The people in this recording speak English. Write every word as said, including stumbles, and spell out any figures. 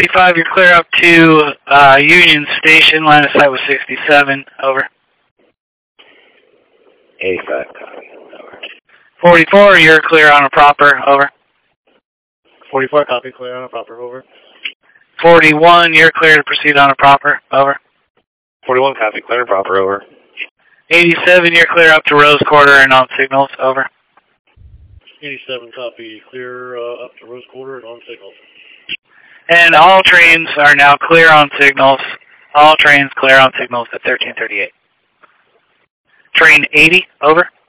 thirty-five, you're clear up to uh, Union Station. Line of sight was sixty-seven. Over. eighty-five, copy. Over. forty-four, you're clear on a proper. Over. forty-four, copy. Clear on a proper. Over. forty-one, you're clear to proceed on a proper. Over. forty-one, copy. Clear and proper. Over. eighty-seven, you're clear up to Rose Quarter and on signals. Over. eighty-seven, copy. Clear uh, up to Rose Quarter and on signals. And all trains are now clear on signals. All trains clear on signals at thirteen thirty-eight. Train eighty, over.